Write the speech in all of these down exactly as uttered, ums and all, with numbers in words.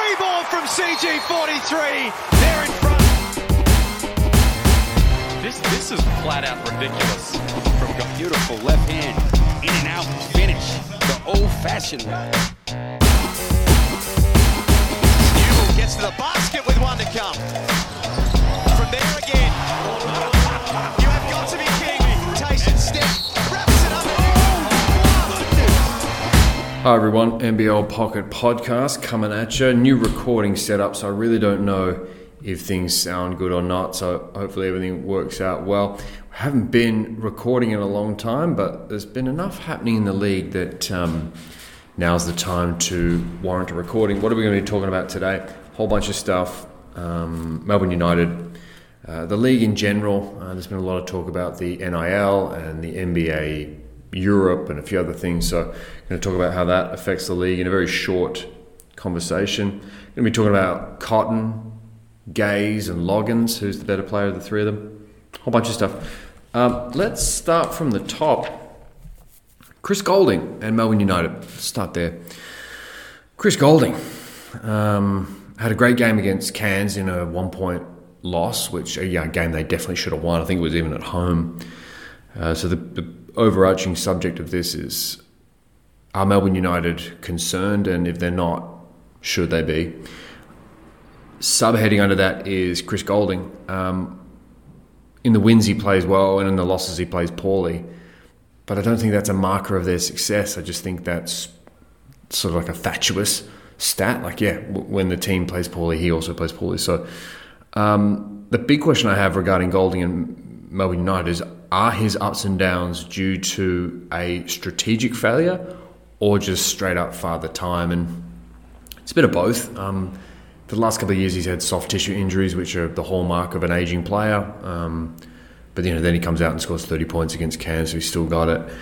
free ball from C G forty-three. They're in front. This this is flat out ridiculous. From a beautiful left hand, in and out finish, the old-fashioned way. Newell gets to the basket with one to come. From there again. You have got to be kidding me. Tyson Steph wraps it up. Hi everyone, N B L Pocket Podcast coming at you. New recording setup, so I really don't know if things sound good or not, so hopefully everything works out well. We haven't been recording in a long time, but there's been enough happening in the league that um, now's the time to warrant a recording. What are we going to be talking about today? A whole bunch of stuff. Um, Melbourne United, uh, the league in general. Uh, there's been a lot of talk about the N I L and the N B A Europe and a few other things, so I'm going to talk about how that affects the league in a very short conversation. I'm going to be talking about Cotton, Gaze and Loggins, who's the better player of the three of them. A whole bunch of stuff. Um, let's start from the top. Chris Goulding and Melbourne United. Let's start there. Chris Goulding um, had a great game against Cairns in a one-point loss, which a yeah, game they definitely should have won. I think it was even at home. Uh, so the, the overarching subject of this is, are Melbourne United concerned? And if they're not, should they be? Subheading under that is Chris Goulding. Um, in the wins he plays well, and in the losses he plays poorly. But I don't think that's a marker of their success. I just think that's sort of like a fatuous stat. Like, yeah, w- when the team plays poorly, he also plays poorly. So um, the big question I have regarding Goulding and Melbourne United is, are his ups and downs due to a strategic failure or just straight up father time? And it's a bit of both. Um, For the last couple of years, he's had soft tissue injuries, which are the hallmark of an aging player. Um, but you know, then he comes out and scores thirty points against Cairns, so he's still got it.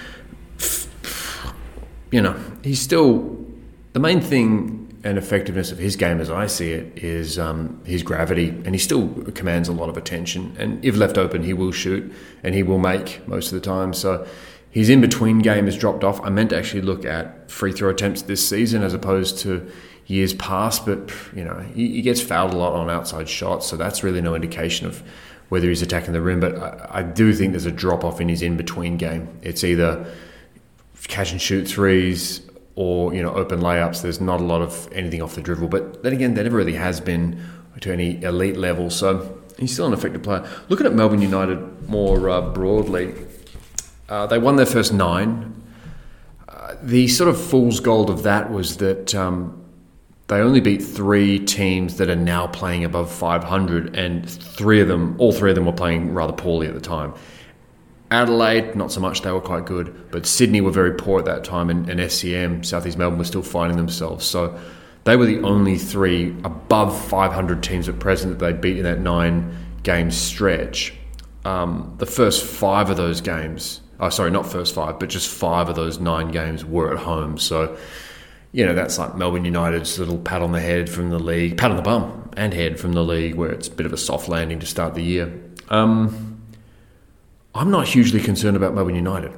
You know, he's still the main thing and effectiveness of his game, as I see it, is um, his gravity, and he still commands a lot of attention. And if left open, he will shoot, and he will make most of the time. So his in-between game has dropped off. I meant to actually look at free throw attempts this season as opposed to years past, but you know, he, he gets fouled a lot on outside shots, so that's really no indication of whether he's attacking the rim. But I, I do think there's a drop off in his in-between game. It's either catch and shoot threes or, you know, open layups. There's not a lot of anything off the dribble. But then again, there never really has been to any elite level, so he's still an effective player. Looking at Melbourne United more uh, broadly, uh, they won their first nine. Uh, the sort of fool's gold of that was that um, they only beat three teams that are now playing above five hundred, and three of them, all three of them were playing rather poorly at the time. Adelaide, not so much, they were quite good, but Sydney were very poor at that time, and, and S C M, South East Melbourne, were still finding themselves. So they were the only three above five hundred teams at present that they beat in that nine-game stretch. Um, the first five of those games, oh, sorry, not first five, but just five of those nine games were at home. So, you know, that's like Melbourne United's little pat on the head from the league, pat on the bum and head from the league, where it's a bit of a soft landing to start the year. Um, I'm not hugely concerned about Melbourne United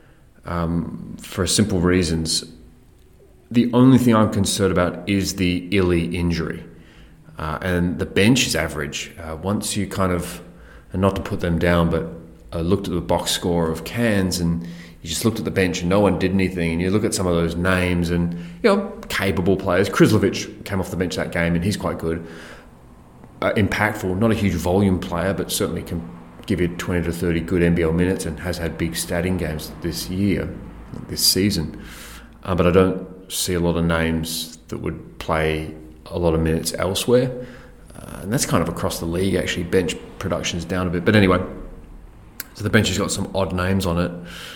um, for simple reasons. The only thing I'm concerned about is the Illy injury. Uh, and the bench is average. Uh, once you kind of, and not to put them down, but I looked at the box score of Cairns and you just looked at the bench and no one did anything, and you look at some of those names and, you know, capable players. Krislovic came off the bench that game and he's quite good. Uh, impactful, not a huge volume player, but certainly can give you twenty to thirty good N B L minutes and has had big statting games this year, this season. Uh, but I don't see a lot of names that would play a lot of minutes elsewhere. Uh, and that's kind of across the league, actually. Bench production's down a bit. But anyway, so the bench has got some odd names on it.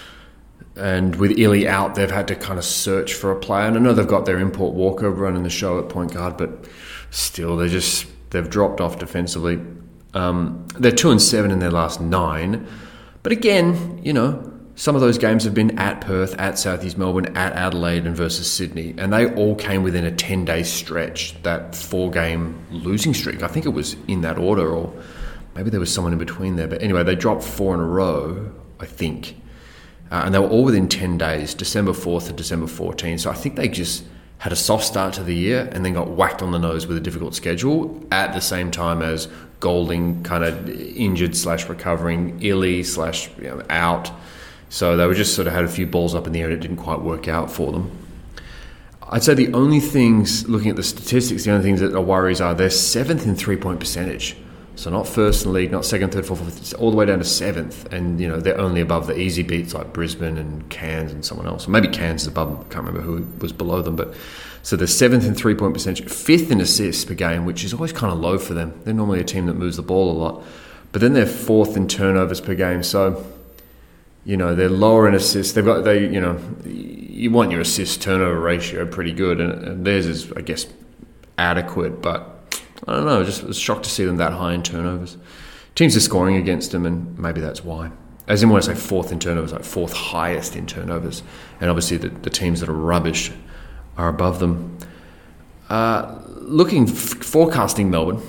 And with Illy out, they've had to kind of search for a player. And I know they've got their import Walker running the show at point guard, but still, they're just, they've dropped off defensively. Um, they're two and seven in their last nine. But again, you know, some of those games have been at Perth, at South East Melbourne, at Adelaide and versus Sydney. And they all came within a ten-day stretch, that four-game losing streak. I think it was in that order, or maybe there was someone in between there. But anyway, they dropped four in a row, I think. Uh, and they were all within ten days, December fourth to December fourteenth. So I think they just had a soft start to the year and then got whacked on the nose with a difficult schedule at the same time as Golding kind of injured slash recovering, Illy slash you know, out. So they were just sort of had a few balls up in the air and it didn't quite work out for them. I'd say the only things, looking at the statistics, the only things that are worries are they're seventh in three-point percentage. So not first in the league, not second, third, fourth, fifth, all the way down to seventh. And, you know, they're only above the easy beats like Brisbane and Cairns and someone else. Or maybe Cairns is above them. I can't remember who was below them. But so they're seventh in three-point percentage, fifth in assists per game, which is always kind of low for them. They're normally a team that moves the ball a lot. But then they're fourth in turnovers per game. So, you know, they're lower in assists. They've got, they, you know, you want your assist turnover ratio pretty good. And, and theirs is, I guess, adequate, but I don't know, just was shocked to see them that high in turnovers. Teams are scoring against them, and maybe that's why. As in when I say fourth in turnovers, like fourth highest in turnovers. And obviously the, the teams that are rubbish are above them. Uh, looking, f- forecasting Melbourne,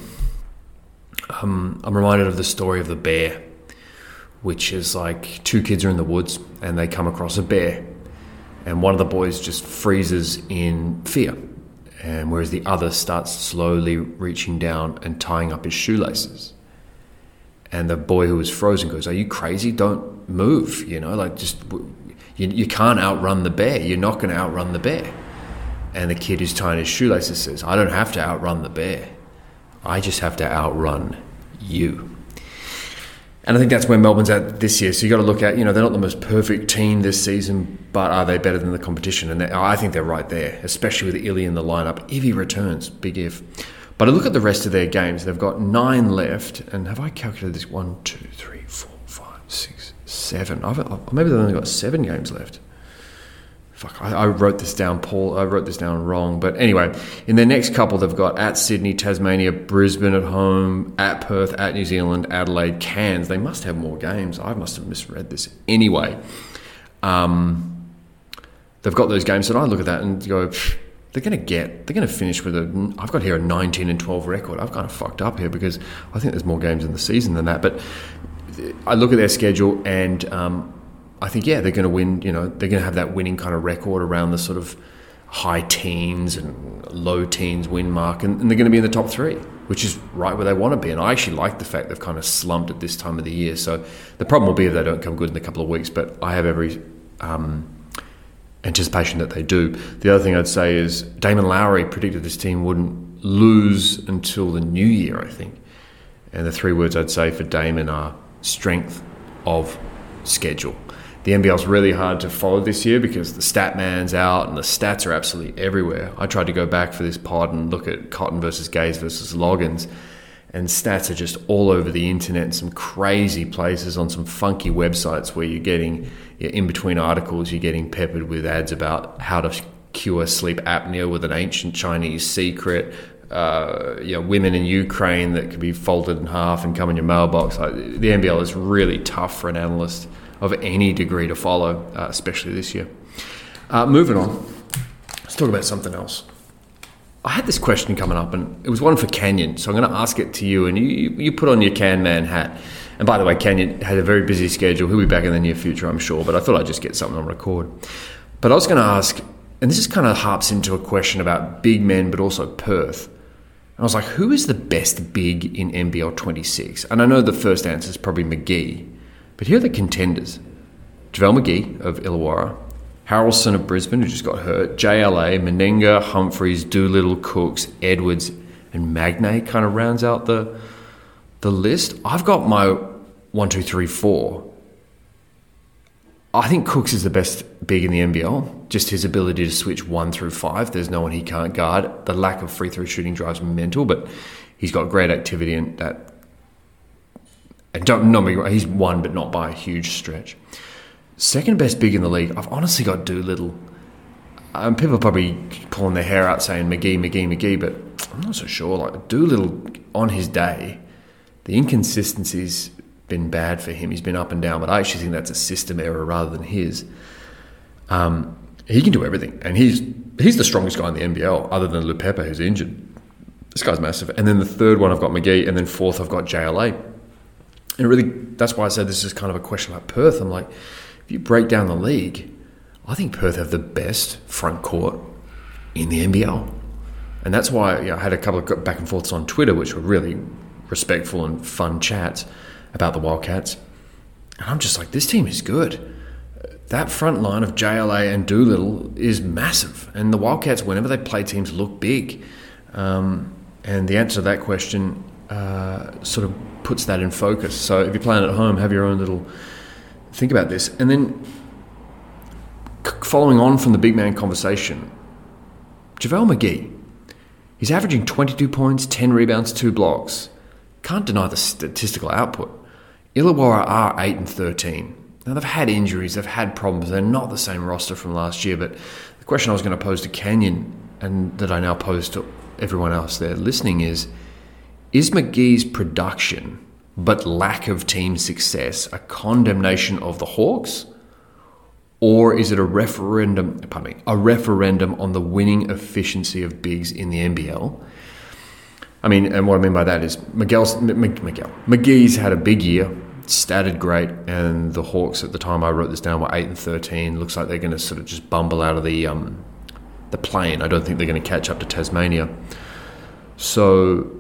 um, I'm reminded of the story of the bear, which is like two kids are in the woods and they come across a bear. And one of the boys just freezes in fear. And whereas the other starts slowly reaching down and tying up his shoelaces. And the boy who was frozen goes, "Are you crazy? Don't move, you know, like just, you, you can't outrun the bear. You're not going to outrun the bear." And the kid who's tying his shoelaces says, "I don't have to outrun the bear. I just have to outrun you." And I think that's where Melbourne's at this year. So you got to look at, you know, they're not the most perfect team this season, but are they better than the competition? And I think they're right there, especially with Illy in the lineup. If he returns, big if. But I look at the rest of their games. They've got nine left. And have I calculated this? One, two, three, four, five, six, seven. I've, maybe they've only got seven games left. Fuck, I, I wrote this down, Paul. I wrote this down wrong. But anyway, in their next couple, they've got at Sydney, Tasmania, Brisbane at home, at Perth, at New Zealand, Adelaide, Cairns. They must have more games. I must have misread this. Anyway, um, they've got those games. And I look at that and go, they're going to get, they're going to finish with a, I've got here a nineteen and twelve record. I've kind of fucked up here because I think there's more games in the season than that. But I look at their schedule and, um, I think, yeah, they're going to win, you know, they're going to have that winning kind of record around the sort of high teens and low teens win mark, and, and they're going to be in the top three, which is right where they want to be. And I actually like the fact they've kind of slumped at this time of the year. So the problem will be if they don't come good in a couple of weeks, but I have every um, anticipation that they do. The other thing I'd say is Damon Lowry predicted this team wouldn't lose until the new year, I think. And the three words I'd say for Damon are strength of schedule. The N B L's really hard to follow this year because the stat man's out and the stats are absolutely everywhere. I tried to go back for this pod and look at Cotton versus Gaze versus Loggins, and stats are just all over the internet in some crazy places on some funky websites where you're getting, you're in between articles, you're getting peppered with ads about how to cure sleep apnea with an ancient Chinese secret, uh, you know, women in Ukraine that could be folded in half and come in your mailbox. Like, the N B L is really tough for an analyst of any degree to follow, uh, especially this year. Uh, moving on, let's talk about something else. I had this question coming up, and it was one for Canyon, so I'm going to ask it to you, and you, you put on your Can Man hat. And by the way, Canyon had a very busy schedule. He'll be back in the near future, I'm sure, but I thought I'd just get something on record. But I was going to ask, and this just kind of harps into a question about big men, but also Perth. And I was like, who is the best big in N B L twenty-six? And I know the first answer is probably McGee. But here are the contenders. JaVale McGee of Illawarra, Harrelson of Brisbane, who just got hurt, J L A, Menenga, Humphreys, Doolittle, Cooks, Edwards, and Magnay kind of rounds out the the list. I've got my one, two, three, four. I think Cooks is the best big in the N B L. Just his ability to switch one through five. There's no one he can't guard. The lack of free throw shooting drives mental, but he's got great activity in that. And don't not me wrong, he's one, but not by a huge stretch. Second best big in the league, I've honestly got Doolittle. Um, people are probably pulling their hair out saying McGee, McGee, McGee, but I'm not so sure. Like Doolittle on his day, the inconsistency's been bad for him. He's been up and down, but I actually think that's a system error rather than his. Um, he can do everything, and he's he's the strongest guy in the N B L, other than Lupepa, who's injured. This guy's massive. And then the third one, I've got McGee, and then fourth, I've got J L A. And really, that's why I said this is kind of a question about Perth. I'm like, if you break down the league, I think Perth have the best front court in the N B L. And that's why, you know, I had a couple of back and forths on Twitter, which were really respectful and fun chats about the Wildcats. And I'm just like, this team is good. That front line of J L A and Doolittle is massive. And the Wildcats, whenever they play teams, look big. Um, and the answer to that question uh, sort of puts that in focus. So if you're playing at home, have your own little think about this. And then following on from the big man conversation, JaVale McGee. He's averaging twenty-two points, ten rebounds, two blocks. Can't deny the statistical output. Illawarra are eight and thirteen. Now, they've had injuries, they've had problems. They're not the same roster from last year. But the question I was going to pose to Canyon, and that I now pose to everyone else there listening, is, is McGee's production but lack of team success a condemnation of the Hawks? Or is it a referendum, pardon me, a referendum on the winning efficiency of bigs in the N B L? I mean, and what I mean by that is Miguel's, M- Miguel, McGee's had a big year, statted great, and the Hawks at the time I wrote this down were eight and thirteen. Looks like they're going to sort of just bumble out of the um, the plane. I don't think they're going to catch up to Tasmania. So,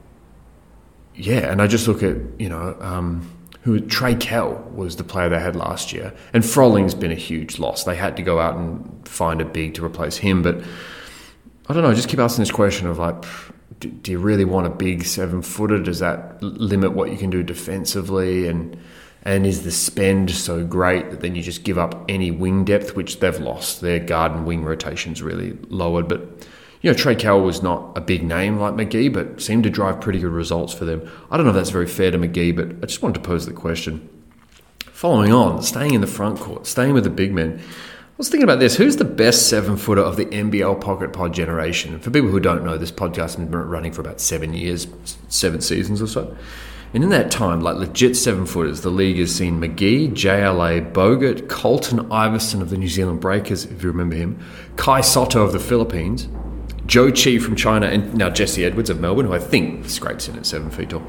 yeah, and I just look at, you know, um, who Trey Kell was the player they had last year. And Frolling's been a huge loss. They had to go out and find a big to replace him. But I don't know, I just keep asking this question of like, do, do you really want a big seven-footer? Does that limit what you can do defensively? And and is the spend so great that then you just give up any wing depth, which they've lost? Their guard and wing rotation's really lowered. But, you know, Trey Kell was not a big name like McGee, but seemed to drive pretty good results for them. I don't know if that's very fair to McGee, but I just wanted to pose the question. Following on, staying in the front court, staying with the big men, I was thinking about this. Who's the best seven-footer of the N B L Pocket Pod generation? For people who don't know, this podcast has been running for about seven years, seven seasons or so. And in that time, like legit seven-footers, the league has seen McGee, J L A, Bogut, Colton Iverson of the New Zealand Breakers, if you remember him, Kai Sotto of the Philippines, Joe Chi from China, and now Jesse Edwards of Melbourne, who I think scrapes in at seven feet tall.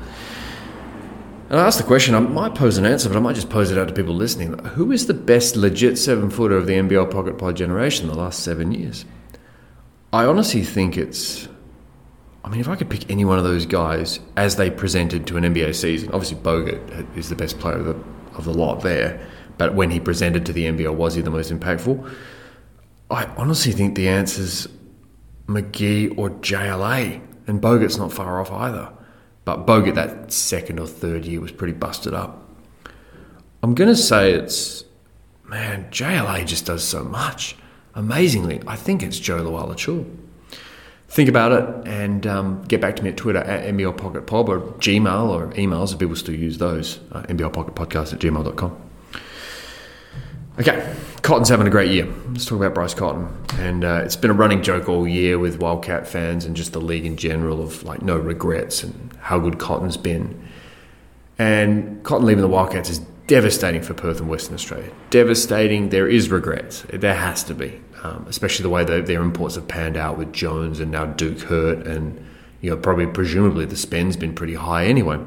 And I asked the question, I might pose an answer, but I might just pose it out to people listening. Who is the best legit seven-footer of the N B L Pocket Pod generation the last seven years? I honestly think it's... I mean, if I could pick any one of those guys as they presented to an N B A season, obviously Bogut is the best player of the, of the lot there, but when he presented to the N B L, was he the most impactful? I honestly think the answer's McGee or J L A, and Bogut's not far off either. But Bogut, that second or third year, was pretty busted up. I'm going to say it's, man, J L A just does so much. Amazingly, I think it's Joe Luala-Chul. Think about it and um, get back to me at Twitter at N B L Pocket Pod or Gmail or emails if people still use those, uh, N B L Pocket Podcast at gmail dot com. Okay, Cotton's having a great year. Let's talk about Bryce Cotton. And uh, it's been a running joke all year with Wildcat fans and just the league in general of like no regrets and how good Cotton's been. And Cotton leaving the Wildcats is devastating for Perth and Western Australia. Devastating. There is regrets. There has to be, um, especially the way that their imports have panned out with Jones and now Duke hurt, and you know probably presumably the spend's been pretty high anyway.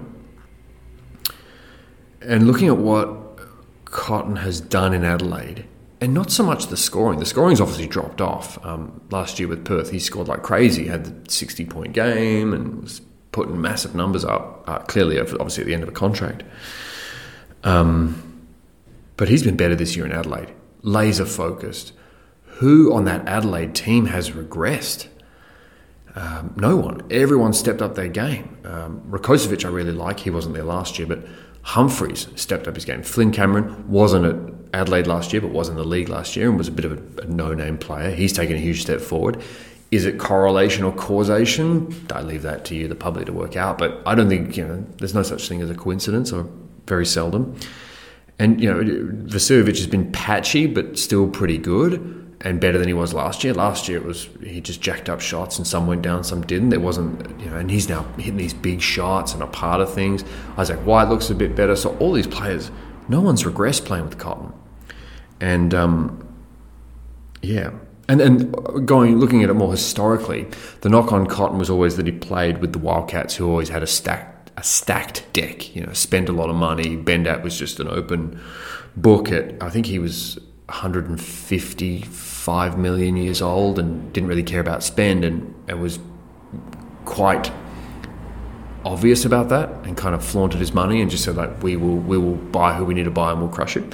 And looking at what Cotton has done in Adelaide, and not so much the scoring. The scoring's obviously dropped off. Um, last year with Perth, he scored like crazy. He had the sixty-point game and was putting massive numbers up, uh, clearly, obviously, at the end of a contract. Um, but he's been better this year in Adelaide. Laser-focused. Who on that Adelaide team has regressed? Um, no one. Everyone stepped up their game. Um, Rakocevic I really like. He wasn't there last year, but Humphreys stepped up his game. Flynn Cameron wasn't at Adelaide last year, but was in the league last year and was a bit of a, a no-name player. He's taken a huge step forward. Is it correlation or causation? I leave that to you, the public, to work out. But I don't think, you know, there's no such thing as a coincidence, or very seldom. And, you know, Vasiljevic has been patchy, but still pretty good and better than he was last year. Last year it was he just jacked up shots and some went down, some didn't. There wasn't, you know, and he's now hitting these big shots and a part of things. Isaac White looks a bit better. So all these players, no one's regressed playing with Cotton. And, um, yeah. And then going, looking at it more historically, the knock on Cotton was always that he played with the Wildcats, who always had a stacked, a stacked deck, you know, spent a lot of money. Bendat was just an open book at, I think he was one hundred fifty-five five million years old and didn't really care about spend, and, and was quite obvious about that and kind of flaunted his money and just said, like, we will we will buy who we need to buy and we'll crush it.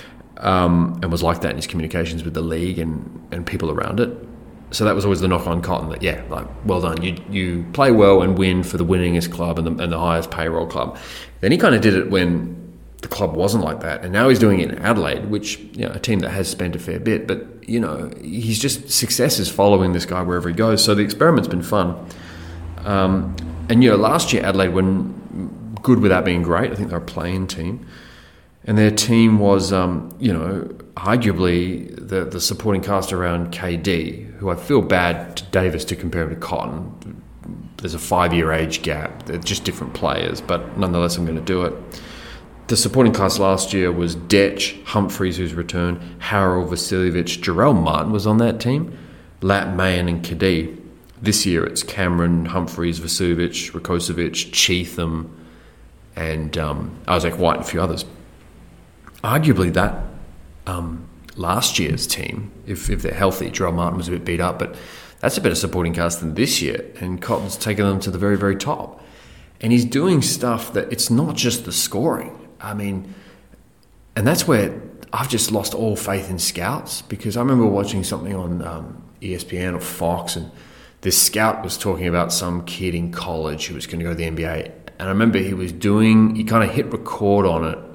Um, and was like that in his communications with the league and, and people around it. So that was always the knock on Cotton, that, yeah, like, well done. You you play well and win for the winningest club and the, and the highest payroll club. Then he kind of did it when the club wasn't like that. And now he's doing it in Adelaide, which, you know, a team that has spent a fair bit. But, you know, he's just, success is following this guy wherever he goes. So the experiment's been fun. Um, and, you know, last year Adelaide were good without being great. I think they were a playing team. And their team was, um, you know, arguably the, the supporting cast around K D, who I feel bad to Davis to compare him to Cotton. There's a five-year age gap. They're just different players, but nonetheless I'm going to do it. The supporting cast last year was Detch, Humphreys, who's returned, Harold, Vasiljevic, Jarrell Martin was on that team, Lat Mayan and Kadee. This year it's Cameron, Humphreys, Vasiljevic, Rakocevic, Cheatham, and um, Isaac White and a few others. Arguably that um, last year's team, if, if they're healthy, Jarrell Martin was a bit beat up, but that's a better supporting cast than this year, and Cotton's taken them to the very, very top. And he's doing stuff that it's not just the scoring. I mean, and that's where I've just lost all faith in scouts, because I remember watching something on um, E S P N or Fox, and this scout was talking about some kid in college who was going to go to the N B A. And I remember he was doing, he kind of hit record on it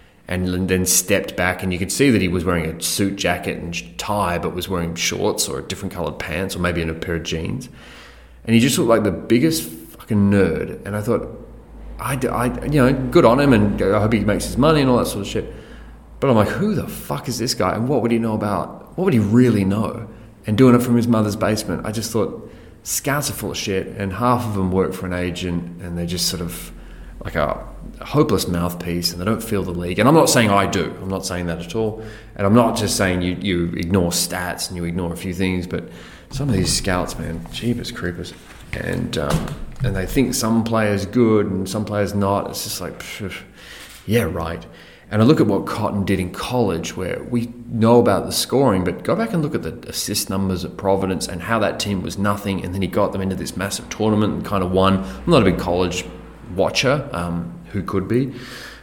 and then stepped back, and you could see that he was wearing a suit jacket and tie, but was wearing shorts or different coloured pants or maybe in a pair of jeans. And he just looked like the biggest fucking nerd. And I thought, I, I, you know, good on him, and I hope he makes his money and all that sort of shit. But I'm like, who the fuck is this guy? And what would he know about, what would he really know? And doing it from his mother's basement. I just thought, scouts are full of shit, and half of them work for an agent, and they're just sort of like a, a hopeless mouthpiece, and they don't feel the league. And I'm not saying I do. I'm not saying that at all. And I'm not just saying you, you ignore stats and you ignore a few things, but some of these scouts, man, jeepers creepers. And um, and they think some players good and some players not. It's just like, pff, yeah, right. And I look at what Cotton did in college, where we know about the scoring, but go back and look at the assist numbers at Providence and how that team was nothing, and then he got them into this massive tournament and kind of won. I'm not a big college watcher, um, who could be,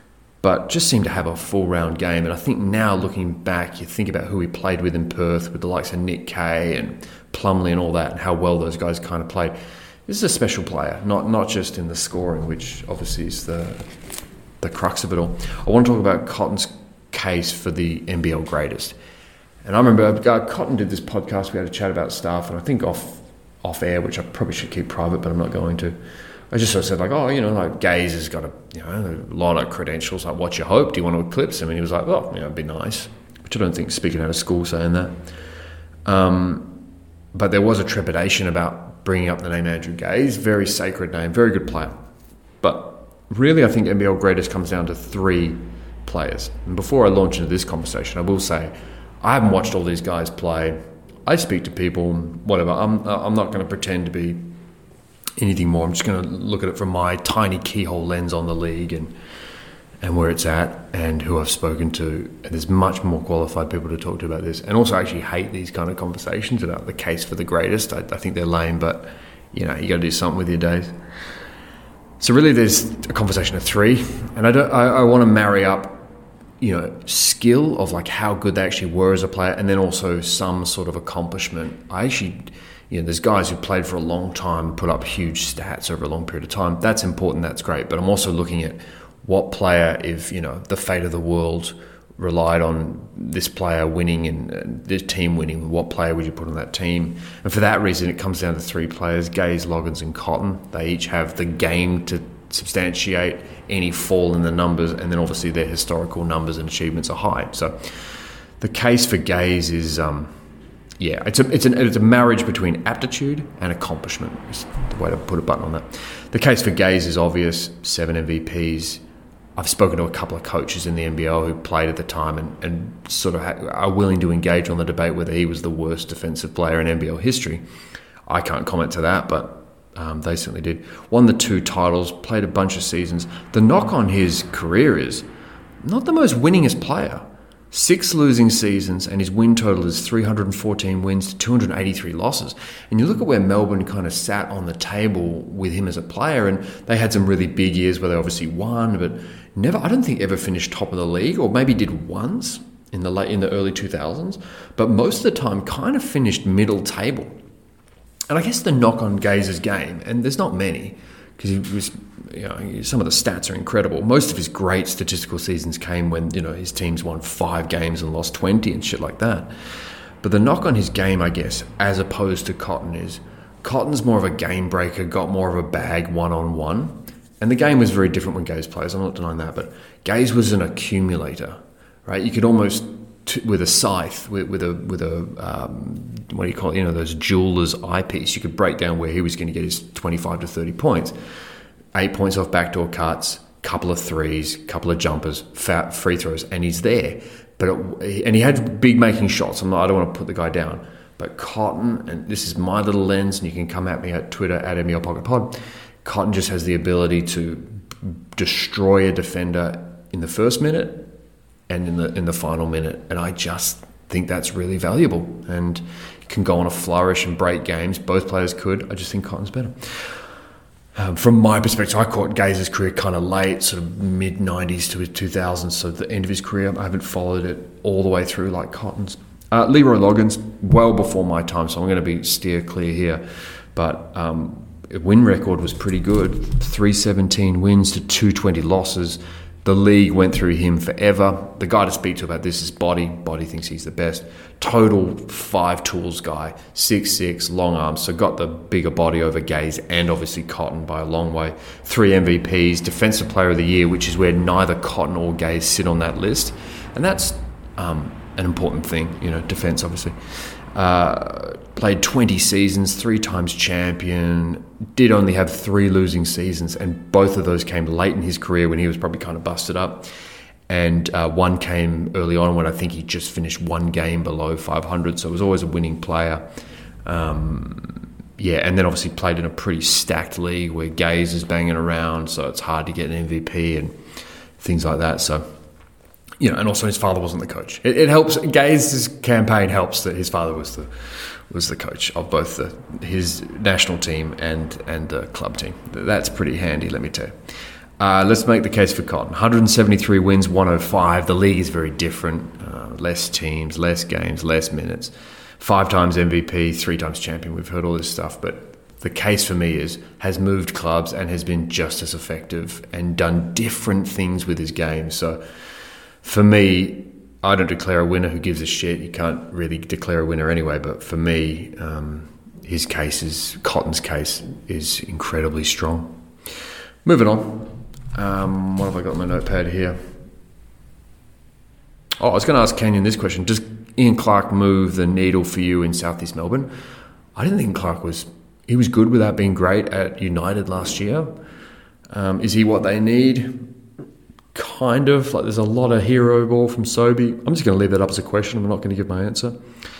but just seemed to have a full round game. And I think now, looking back, you think about who he played with in Perth, with the likes of Nick Kay and Plumlee and all that, and how well those guys kind of played. This is a special player, not not just in the scoring, which obviously is the the crux of it all. I want to talk about Cotton's case for the N B L greatest. And I remember uh, Cotton did this podcast, we had a chat about stuff, and I think off off air, which I probably should keep private, but I'm not going to. I just sort of said, like, oh, you know, like, Gaze has got a, you know, a lot of credentials. Like, what's your hope? Do you want to eclipse him? And he was like, well, you know, it'd be nice. Which I don't think, speaking out of school, saying that. Um, but there was a trepidation about bringing up the name Andrew Gaze. Very sacred name, very good player. But really, I think N B L greatest comes down to three players. And before I launch into this conversation, I will say, I haven't watched all these guys play. I speak to people, whatever. I'm, I'm not going to pretend to be anything more. I'm just going to look at it from my tiny keyhole lens on the league and and where it's at and who I've spoken to. And there's much more qualified people to talk to about this. And also, I actually hate these kind of conversations about the case for the greatest. I, I think they're lame, but, you know, you got to do something with your days. So really, there's a conversation of three, and I don't. I, I want to marry up, you know, skill of like how good they actually were as a player, and then also some sort of accomplishment. I actually. You know, there's guys who played for a long time, put up huge stats over a long period of time. That's important, that's great. But I'm also looking at what player, if, you know, the fate of the world relied on this player winning and uh, this team winning, what player would you put on that team? And for that reason, it comes down to three players, Gaze, Loggins and Cotton. They each have the game to substantiate any fall in the numbers, and then obviously their historical numbers and achievements are high. So the case for Gaze is... Um, Yeah, it's a it's an it's a marriage between aptitude and accomplishment. Is the way to put a button on that. The case for Gaze is obvious. Seven M V Ps. I've spoken to a couple of coaches in the N B L who played at the time and, and sort of ha- are willing to engage on the debate whether he was the worst defensive player in N B L history. I can't comment to that, but um, they certainly did. Won the two titles, played a bunch of seasons. The knock on his career is not the most winningest player. Six losing seasons, and his win total is three hundred fourteen wins to two hundred eighty-three losses. And you look at where Melbourne kind of sat on the table with him as a player, and they had some really big years where they obviously won, but never, I don't think ever finished top of the league, or maybe did once in the late in the early two thousands. But most of the time, kind of finished middle table. And I guess the knock on Gazer's game, and there's not many, because he was, you know, some of the stats are incredible. Most of his great statistical seasons came when, you know, his teams won five games and lost twenty and shit like that. But the knock on his game, I guess, as opposed to Cotton, is Cotton's more of a game breaker, got more of a bag one-on-one. And the game was very different when Gaze plays, I'm not denying that, but Gaze was an accumulator, right? You could almost, t- with a scythe, with, with a, with a um, what do you call it, you know, those jeweler's eyepiece, you could break down where he was going to get his twenty-five to thirty points. Eight points off backdoor cuts, couple of threes, couple of jumpers, fat free throws, and he's there. But it, and he had big making shots. I'm not, I don't want to put the guy down. But Cotton, and this is my little lens, and you can come at me at Twitter at M E L Pocket Pod. Cotton just has the ability to destroy a defender in the first minute and in the in the final minute, and I just think that's really valuable and can go on a flourish and break games. Both players could. I just think Cotton's better. Um, from my perspective, I caught Gazer's career kind of late, sort of mid nineties to two thousands, so the end of his career. I haven't followed it all the way through like Cotton's. Uh, Leroy Loggins, well before my time, so I'm going to be steer clear here. But um, win record was pretty good. three seventeen wins to two twenty losses. The league went through him forever. The guy to speak to about this is Body. Body thinks he's the best. Total five tools guy, six six, long arms, so got the bigger body over Gaze and obviously Cotton by a long way. Three M V Ps, Defensive Player of the Year, which is where neither Cotton or Gaze sit on that list. And that's um, an important thing, you know, defense obviously. Uh, played twenty seasons, three times champion, did only have three losing seasons, and both of those came late in his career when he was probably kind of busted up. And uh, one came early on when I think he just finished one game below five hundred, so it was always a winning player. Um, yeah, and then obviously played in a pretty stacked league where Gaze is banging around, so it's hard to get an M V P and things like that. So, you know, and also his father wasn't the coach. It, it helps. Gaze's campaign helps that his father was the was the coach of both the, his national team and and the club team. That's pretty handy, let me tell you. Uh, let's make the case for Cotton. one hundred seventy-three wins, one oh five. The league is very different. Uh, less teams, less games, less minutes. Five times M V P, three times champion. We've heard all this stuff, but the case for me is has moved clubs and has been just as effective and done different things with his game. So for me, I don't declare a winner. Who gives a shit? You can't really declare a winner anyway. But for me, um, his case is Cotton's case is incredibly strong. Moving on. Um, what have I got on my notepad here? Oh, I was going to ask Kenyon this question. Does Ian Clark move the needle for you in Southeast Melbourne? I didn't think Clark was... He was good without being great at United last year. Um, is he what they need? Kind of. Like, there's a lot of hero ball from Sobey. I'm just going to leave that up as a question. I'm not going to give my answer.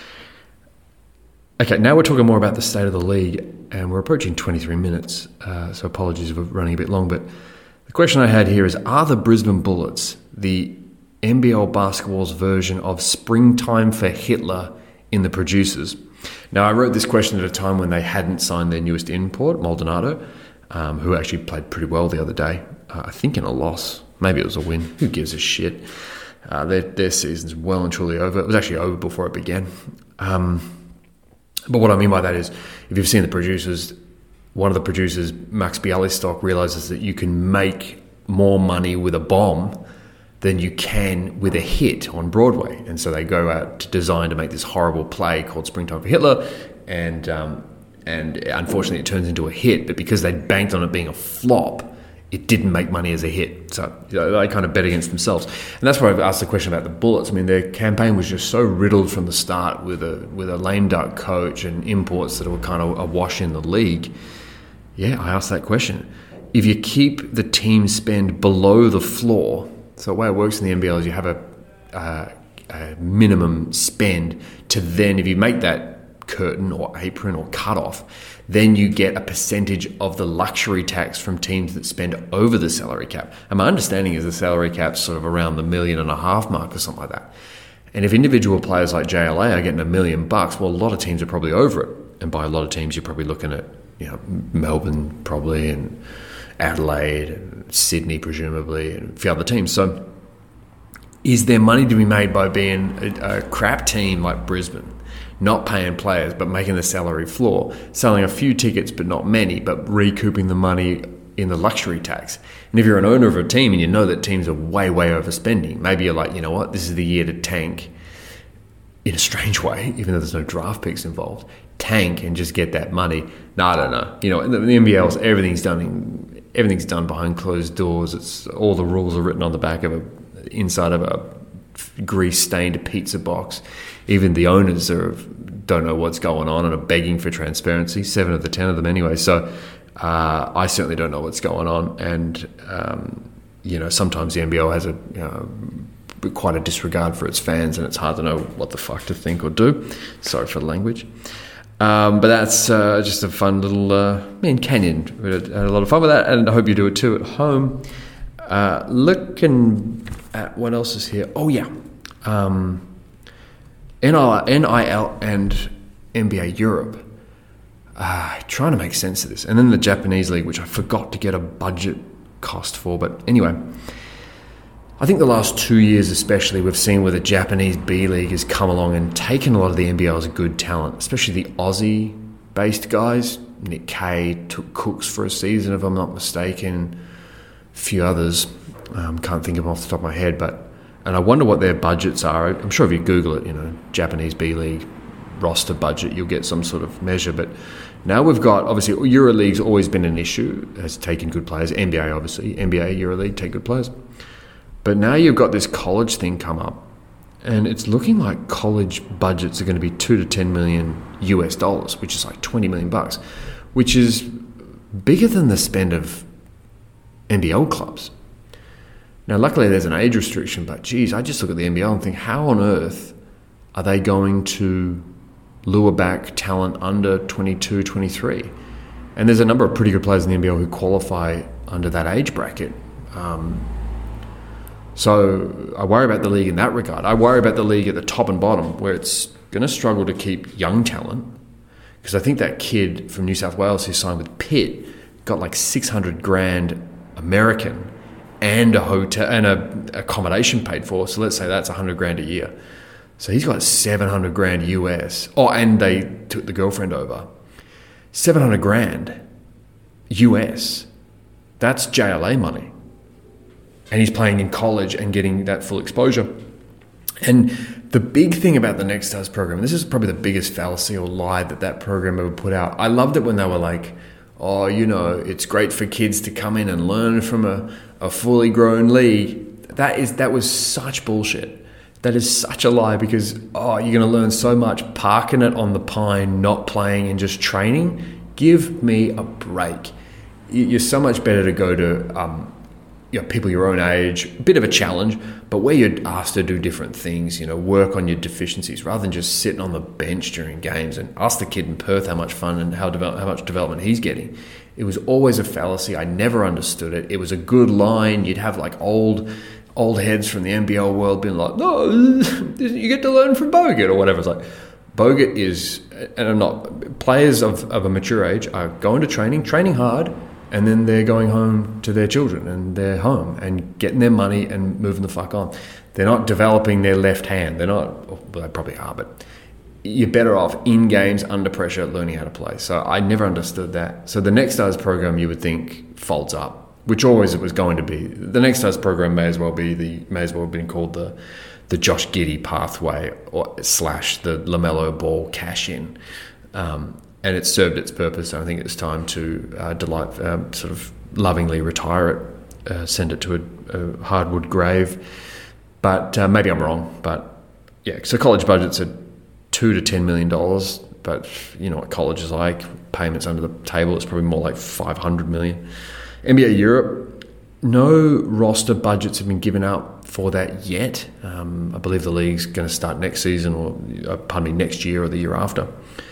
Okay, now we're talking more about the state of the league, and we're approaching twenty-three minutes, uh, so apologies for running a bit long, but the question I had here is, are the Brisbane Bullets the N B L basketball's version of Springtime for Hitler in the producers? Now, I wrote this question at a time when they hadn't signed their newest import, Maldonado, um, who actually played pretty well the other day, uh, I think in a loss. Maybe it was a win. Who gives a shit? Uh, their, their season's well and truly over. It was actually over before it began. Um, but what I mean by that is, if you've seen the producers, one of the producers, Max Bialystock, realizes that you can make more money with a bomb than you can with a hit on Broadway. And so they go out to design to make this horrible play called Springtime for Hitler, and um, and unfortunately it turns into a hit, but because they banked on it being a flop, it didn't make money as a hit. So you know, they kind of bet against themselves. And that's why I've asked the question about the Bullets. I mean, their campaign was just so riddled from the start with a with a lame duck coach and imports that were kind of awash in the league. Yeah, I asked that question. If you keep the team spend below the floor, so the way it works in the N B L is you have a, uh, a minimum spend to then, if you make that curtain or apron or cutoff, then you get a percentage of the luxury tax from teams that spend over the salary cap. And my understanding is the salary cap's sort of around the million and a half mark or something like that. And if individual players like J L A are getting a million bucks, well, a lot of teams are probably over it. And by a lot of teams, you're probably looking at, you know, Melbourne probably, and Adelaide, and Sydney presumably, and a few other teams. So is there money to be made by being a, a crap team like Brisbane, not paying players but making the salary floor, selling a few tickets but not many, but recouping the money in the luxury tax? And if you're an owner of a team and you know that teams are way, way overspending, maybe you're like, you know what, this is the year to tank in a strange way, even though there's no draft picks involved, tank and just get that money. No, I don't know. You know, in the, the N B L's, everything's done in, everything's done behind closed doors. It's all the rules are written on the back of a, inside of a grease-stained pizza box. Even the owners are don't know what's going on and are begging for transparency. Seven of the ten of them anyway. So uh, I certainly don't know what's going on. And um, you know, sometimes the N B L has a you know, quite a disregard for its fans, and it's hard to know what the fuck to think or do. Sorry for the language. Um, but that's uh, just a fun little. Uh, me and Canyon had a lot of fun with that, and I hope you do it too at home. Uh, looking at what else is here. Oh yeah. Um, N I L and N B A Europe, uh, trying to make sense of this. And then the Japanese league, which I forgot to get a budget cost for. But anyway, I think the last two years especially, we've seen where the Japanese B League has come along and taken a lot of the N B L's good talent, especially the Aussie-based guys. Nick Kay took Cooks for a season, if I'm not mistaken. A few others. Um, can't think of them off the top of my head, but and I wonder what their budgets are. I'm sure if you Google it, you know, Japanese B-League roster budget, you'll get some sort of measure. But now we've got, obviously, EuroLeague's always been an issue, has taken good players. N B A, obviously. N B A, EuroLeague, take good players. But now you've got this college thing come up, and it's looking like college budgets are going to be two to ten million U S dollars, which is like twenty million bucks, which is bigger than the spend of N B L clubs. Now, luckily, there's an age restriction, but geez, I just look at the N B L and think, how on earth are they going to lure back talent under twenty-two, twenty-three? And there's a number of pretty good players in the N B L who qualify under that age bracket. Um, so I worry about the league in that regard. I worry about the league at the top and bottom, where it's going to struggle to keep young talent, because I think that kid from New South Wales who signed with Pitt got like six hundred grand American and a hotel and a accommodation paid for. So let's say that's a hundred grand a year. So he's got seven hundred grand U S. Oh, and they took the girlfriend over. seven hundred grand U S. That's J L A money. And he's playing in college and getting that full exposure. And the big thing about the Next Stars program, and this is probably the biggest fallacy or lie that that program ever put out. I loved it when they were like, oh, you know, it's great for kids to come in and learn from a, a fully grown league. That is that was such bullshit. That is such a lie, because, oh, you're going to learn so much parking it on the pine, not playing and just training. Give me a break. You're so much better to go to um, you know, people your own age, a bit of a challenge, but where you're asked to do different things, you know, work on your deficiencies rather than just sitting on the bench during games. And ask the kid in Perth how much fun and how, develop, how much development he's getting. It was always a fallacy. I never understood it. It was a good line. You'd have like old old heads from the N B L world being like, no, you get to learn from Bogut or whatever. It's like, Bogut is, and I'm not, players of, of a mature age are going to training, training hard, and then they're going home to their children and they're home and getting their money and moving the fuck on. They're not developing their left hand. They're not, well, they probably are, but you're better off in games under pressure learning how to play. So I never understood that. So the Next Stars program, you would think, folds up, which always it was going to be. The Next Stars program may as well be the may as well have been called the the Josh Giddey pathway or slash the LaMelo Ball cash in, um, and it served its purpose. I think it's time to uh, delight, um, sort of lovingly retire it, uh, send it to a, a hardwood grave. But uh, maybe I'm wrong. But yeah, so college budgets are two to ten million dollars. But you know what college is like. Payments under the table, it's probably more like five hundred million. N B A Europe, no roster budgets have been given out for that yet. Um, I believe the league's going to start next season, or uh, pardon me, next year or the year after.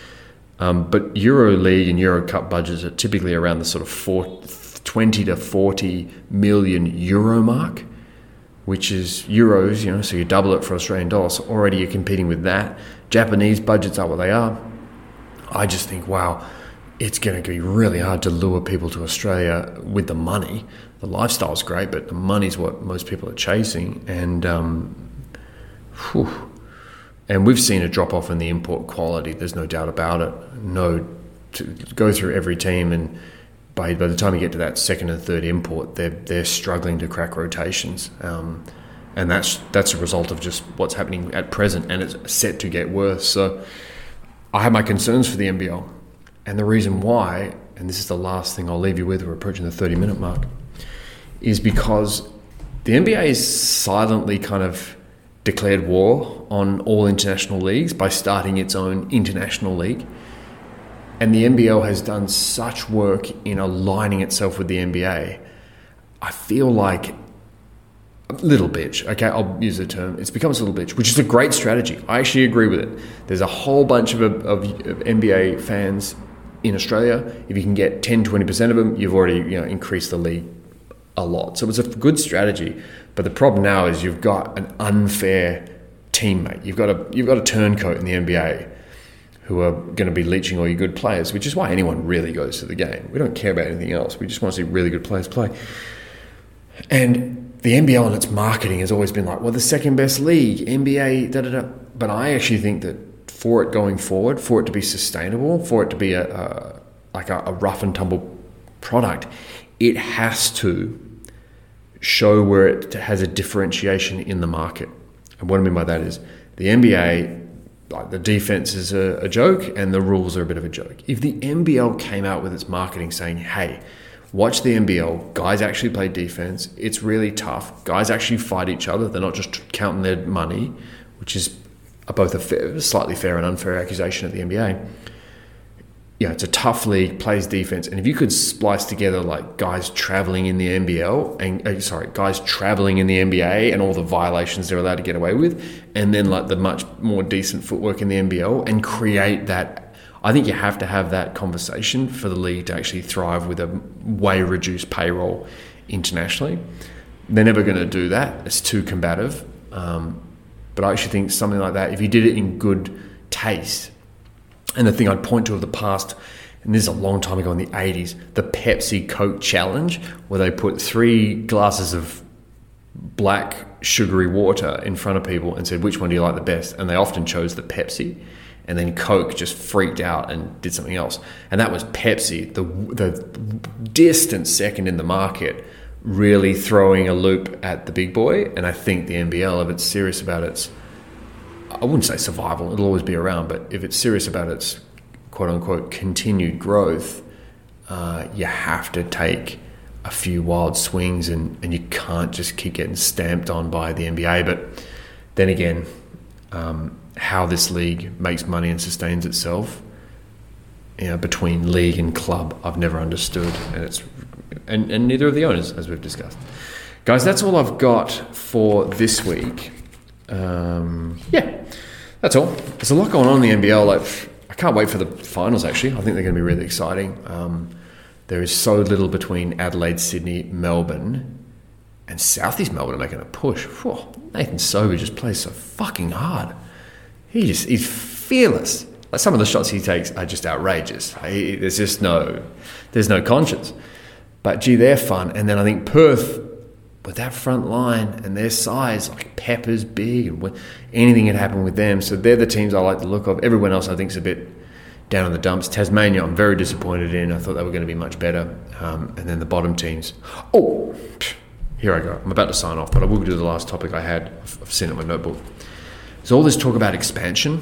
Um, but Euro League and Euro Cup budgets are typically around the sort of four, twenty to forty million euro mark, which is euros, you know, so you double it for Australian dollars. So already you're competing with that. Japanese budgets are what they are. I just think, wow, it's going to be really hard to lure people to Australia with the money. The lifestyle's great, but the money's what most people are chasing. And um, whew, and we've seen a drop-off in the import quality. There's no doubt about it. No, to go through every team, and by by the time you get to that second and third import, they're they're struggling to crack rotations. Um, and that's that's a result of just what's happening at present, and it's set to get worse. So I have my concerns for the N B L. And the reason why, and this is the last thing I'll leave you with, we're approaching the thirty-minute mark, is because the N B A is silently kind of declared war on all international leagues by starting its own international league. And the N B L has done such work in aligning itself with the N B A. I feel like a little bitch, okay, I'll use the term. It's become a little bitch, which is a great strategy. I actually agree with it. There's a whole bunch of, of, of N B A fans in Australia. If you can get ten, twenty percent of them, you've already, you know, increased the league a lot. So it's a good strategy. But the problem now is you've got an unfair teammate. You've got a you've got a turncoat in the N B A who are going to be leeching all your good players, which is why anyone really goes to the game. We don't care about anything else. We just want to see really good players play. And the N B L and its marketing has always been like, well, the second best league, N B A, da da da. But I actually think that for it going forward, for it to be sustainable, for it to be a, a like a, a rough and tumble product, it has to show where it has a differentiation in the market. And what I mean by that is the N B A, like the defense is a, a joke and the rules are a bit of a joke. If the N B L came out with its marketing saying, hey, watch the N B L, guys actually play defense, it's really tough, guys actually fight each other, they're not just counting their money, which is both a fair, slightly fair and unfair accusation at the N B A. Yeah, it's a tough league, plays defense, and if you could splice together like guys traveling in the N B L, and uh, sorry, guys traveling in the N B A and all the violations they're allowed to get away with, and then like the much more decent footwork in the N B L, and create that, I think you have to have that conversation for the league to actually thrive with a way reduced payroll internationally. They're never going to do that. It's too combative. Um, but I actually think something like that, if you did it in good taste. And the thing I'd point to of the past, and this is a long time ago in the eighties, the Pepsi Coke challenge, where they put three glasses of black sugary water in front of people and said, which one do you like the best? And they often chose the Pepsi. And then Coke just freaked out and did something else. And that was Pepsi, the the distant second in the market, really throwing a loop at the big boy. And I think the N B L, if it's serious about its, I wouldn't say survival, it'll always be around, but if it's serious about its quote-unquote continued growth, uh, you have to take a few wild swings, and, and you can't just keep getting stamped on by the N B A. But then again, um, how this league makes money and sustains itself, you know, between league and club, I've never understood, and it's and, and neither of the owners, as we've discussed. Guys, that's all I've got for this week. Um, yeah, that's all. There's a lot going on in the N B L. Like, I can't wait for the finals, actually. I think they're going to be really exciting. Um, there is so little between Adelaide, Sydney, Melbourne, and Southeast Melbourne are making a push. Whew, Nathan Sober just plays so fucking hard. He just, he's fearless. Like, some of the shots he takes are just outrageous. He, there's just no, there's no conscience. But gee, they're fun. And then I think Perth, with that front line and their size, like Pepper's big, and anything can happen with them. So they're the teams I like the look of. Everyone else I think is a bit down in the dumps. Tasmania, I'm very disappointed in. I thought they were going to be much better. Um, and then the bottom teams. Oh, here I go. I'm about to sign off, but I will do the last topic I had. I've seen it in my notebook. There's all this talk about expansion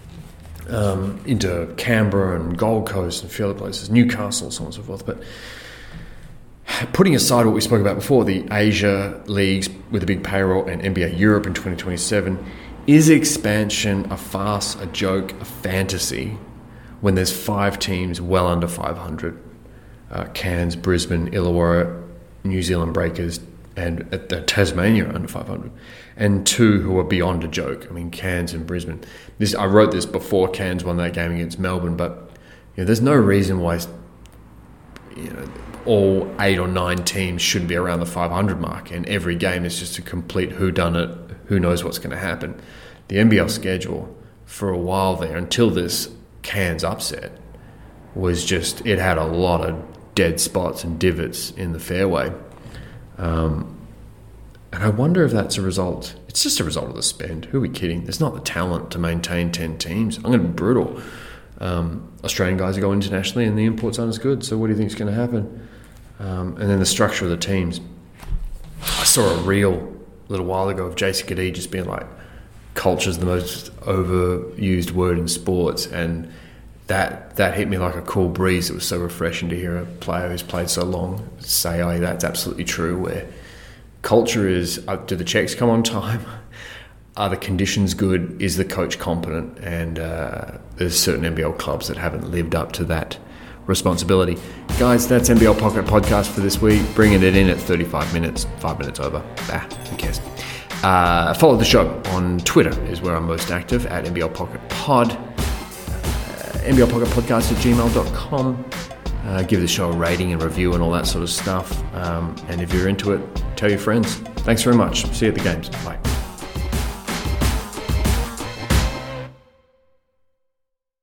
um, into Canberra and Gold Coast and a few other places, Newcastle, so on and so forth. But putting aside what we spoke about before, the Asia leagues with a big payroll and N B A Europe in twenty twenty-seven, is expansion a farce, a joke, a fantasy when there's five teams well under five hundred? Uh, Cairns, Brisbane, Illawarra, New Zealand Breakers, and at the Tasmania under five hundred, and two who are beyond a joke. I mean, Cairns and Brisbane. This I wrote this before Cairns won that game against Melbourne, but you know, there's no reason why you know, all eight or nine teams should be around the five hundred mark, and every game is just a complete whodunit. Who knows what's going to happen? The N B L schedule for a while there, until this Cairns upset, was just, it had a lot of dead spots and divots in the fairway. Um, and I wonder if that's a result. It's just a result of the spend. Who are we kidding? There's not the talent to maintain ten teams. I'm going to be brutal. Um, Australian guys are going internationally and the imports aren't as good. So what do you think is going to happen? Um, and then the structure of the teams. I saw a reel a little while ago of Jason Kadee just being like, culture's the most overused word in sports, and that that hit me like a cool breeze. It was so refreshing to hear a player who's played so long say, oh, that's absolutely true, where culture is, uh, do the checks come on time? Are the conditions good? Is the coach competent? And uh, there's certain N B L clubs that haven't lived up to that responsibility. Guys, that's N B L Pocket Podcast for this week, bringing it in at thirty-five minutes, five minutes over. Ah, who cares? Uh, follow the show on Twitter is where I'm most active, at N B L Pocket Pod. Uh, N B L Pocket Podcast at gmail dot com. Uh, give the show a rating and review and all that sort of stuff. Um, and if you're into it, tell your friends. Thanks very much. See you at the games. Bye.